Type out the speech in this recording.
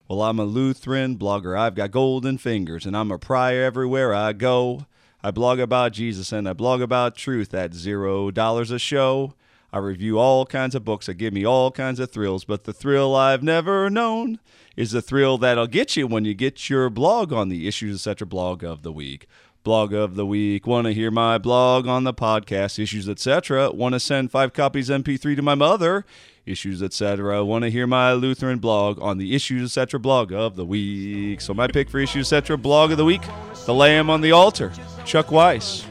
Well, I'm a Lutheran blogger. I've got golden fingers, and I'm a prior everywhere I go. I blog about Jesus, and I blog about truth at $0 a show. I review all kinds of books that give me all kinds of thrills, but the thrill I've never known is the thrill that'll get you when you get your blog on the Issues Etc. blog of the week. Blog of the week. Want to hear my blog on the podcast, Issues Etc. Want to send 5 copies MP3 to my mother, Issues Etc. Want to hear my Lutheran blog on the Issues Etc. blog of the week. So my pick for Issues Etc. blog of the week, The Lamb on the Altar, Chuck Weiss.